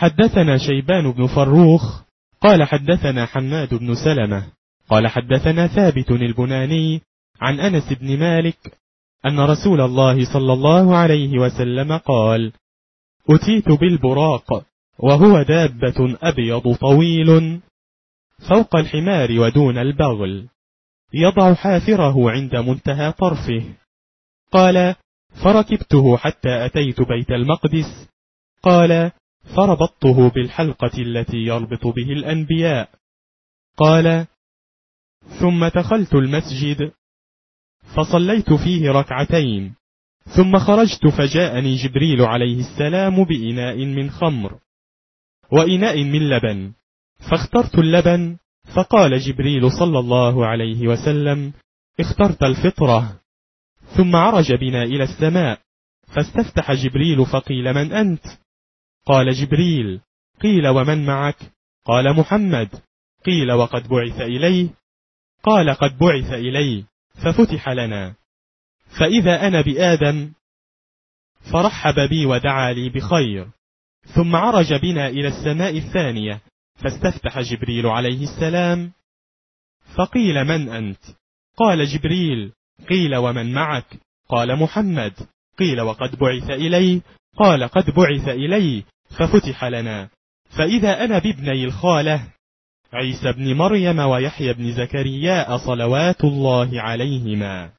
حدثنا شيبان بن فروخ قال حدثنا حماد بن سلمة قال حدثنا ثابت البناني عن أنس بن مالك أن رسول الله صلى الله عليه وسلم قال: أتيت بالبراق وهو دابة أبيض طويل فوق الحمار ودون البغل، يضع حافره عند منتهى طرفه. قال: فركبته حتى أتيت بيت المقدس. قال: فربطته بالحلقة التي يربط به الأنبياء. قال: ثم دخلت المسجد فصليت فيه ركعتين، ثم خرجت فجاءني جبريل عليه السلام بإناء من خمر وإناء من لبن، فاخترت اللبن، فقال جبريل صلى الله عليه وسلم: اخترت الفطرة. ثم عرج بنا إلى السماء، فاستفتح جبريل فقيل: من أنت؟ قال جبريل: قيل: ومن معك؟ قال: محمد. قيل: وقد بعث إليه؟ قال: قد بعث إليه. ففتح لنا، فإذا أنا بآدم، فرحب بي ودعا لي بخير. ثم عرج بنا إلى السماء الثانية، فاستفتح جبريل عليه السلام، فقيل: من أنت؟ قال جبريل: قيل: ومن معك؟ قال: محمد. قيل: وقد بعث إليه؟ قال: قد بعث إليه. ففتح لنا، فإذا أنا بابني الخالة عيسى بن مريم ويحيى بن زكرياء صلوات الله عليهما،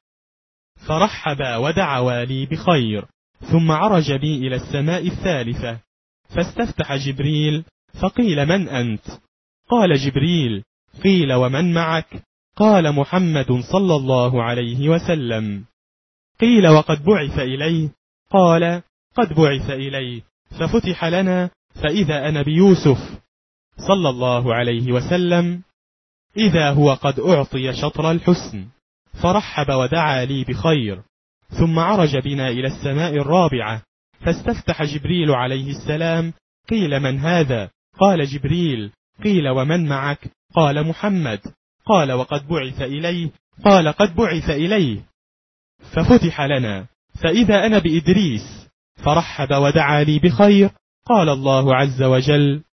فرحبا ودعوا لي بخير. ثم عرج بي إلى السماء الثالثة، فاستفتح جبريل، فقيل: من أنت؟ قال جبريل: قيل: ومن معك؟ قال: محمد صلى الله عليه وسلم. قيل: وقد بعث إليه؟ قال: قد بعث إليه. ففتح لنا، فإذا أنا بيوسف صلى الله عليه وسلم، إذا هو قد أعطي شطر الحسن، فرحب ودعا لي بخير. ثم عرج بنا إلى السماء الرابعة، فاستفتح جبريل عليه السلام. قيل: من هذا؟ قال جبريل: قيل: ومن معك؟ قال: محمد. قال: وقد بعث إليه؟ قال: قد بعث إليه. ففتح لنا، فإذا أنا بإدريس، فرحب ودعا لي بخير. قال الله عز وجل: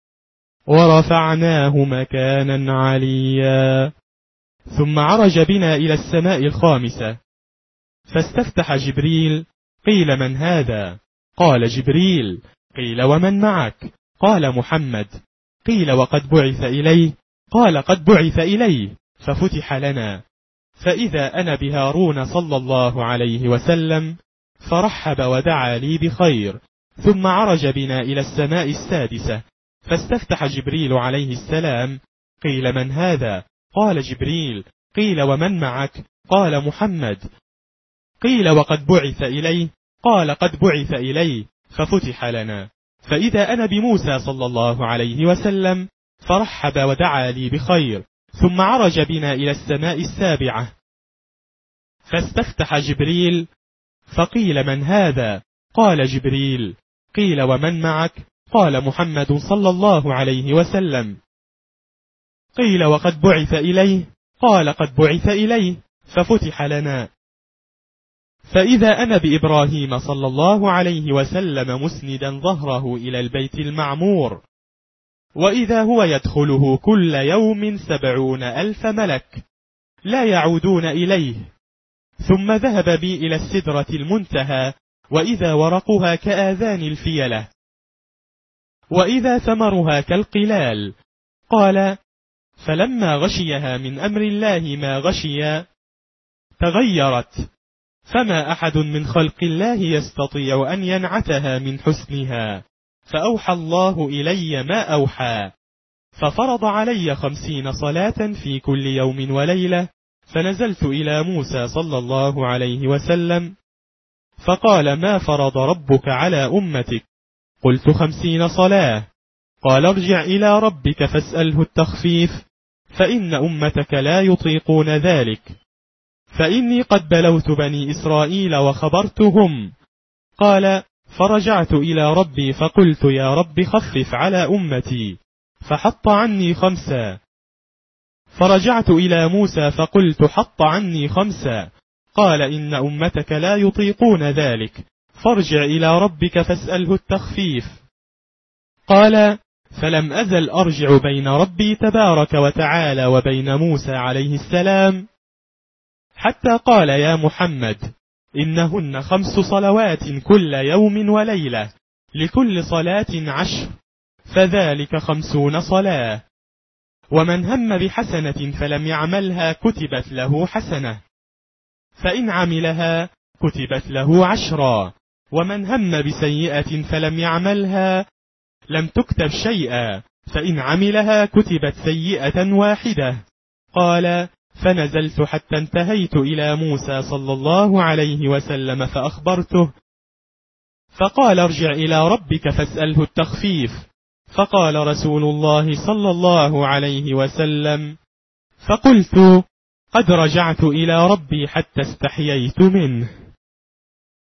ورفعناه مكانا عليا. ثم عرج بنا إلى السماء الخامسة، فاستفتح جبريل. قيل: من هذا؟ قال جبريل: قيل: ومن معك؟ قال: محمد. قيل: وقد بعث إليه؟ قال: قد بعث إليه. ففتح لنا، فإذا أنا بهارون صلى الله عليه وسلم، فرحب ودعا لي بخير. ثم عرج بنا إلى السماء السادسة، فاستفتح جبريل عليه السلام. قيل: من هذا؟ قال جبريل: قيل: ومن معك؟ قال: محمد. قيل: وقد بعث إليه؟ قال: قد بعث إليه. ففتح لنا، فإذا أنا بموسى صلى الله عليه وسلم، فرحب ودعا لي بخير. ثم عرج بنا إلى السماء السابعة، فاستفتح جبريل، فقيل: من هذا؟ قال جبريل: قيل: ومن معك؟ قال: محمد صلى الله عليه وسلم. قيل: وقد بعث إليه؟ قال: قد بعث إليه. ففتح لنا، فإذا أنا بإبراهيم صلى الله عليه وسلم مسندا ظهره إلى البيت المعمور، وإذا هو يدخله كل يوم 70,000 ملك لا يعودون إليه. ثم ذهب بي إلى السدرة المنتهى، وإذا ورقها كآذان الفيلة، وإذا ثمرها كالقلال. قال: فلما غشيها من أمر الله ما غشيا، تغيرت، فما أحد من خلق الله يستطيع أن ينعتها من حسنها، فأوحى الله إلي ما أوحى، ففرض علي 50 صلاة في كل يوم وليلة. فنزلت إلى موسى صلى الله عليه وسلم، فقال: ما فرض ربك على أمتك؟ قلت: 50 صلاة. قال: ارجع إلى ربك فاسأله التخفيف، فإن أمتك لا يطيقون ذلك، فإني قد بلوت بني إسرائيل وخبرتهم. قال: فرجعت إلى ربي فقلت: يا رب خفف على أمتي، فحط عني 5. فرجعت إلى موسى فقلت: حط عني 5. قال: إن أمتك لا يطيقون ذلك، فارجع إلى ربك فاسأله التخفيف. قال: فلم أزل أرجع بين ربي تبارك وتعالى وبين موسى عليه السلام، حتى قال: يا محمد، إنهن 5 صلوات كل يوم وليلة، لكل صلاة 10، فذلك 50 صلاة. ومن هم بحسنة فلم يعملها كتبت له حسنة، فإن عملها كتبت له 10، ومن هم بسيئة فلم يعملها لم تكتب شيئا، فإن عملها كتبت سيئة واحدة. قال: فنزلت حتى انتهيت إلى موسى صلى الله عليه وسلم فأخبرته، فقال: ارجع إلى ربك فاسأله التخفيف. فقال رسول الله صلى الله عليه وسلم: فقلت: قد رجعت إلى ربي حتى استحييت منه.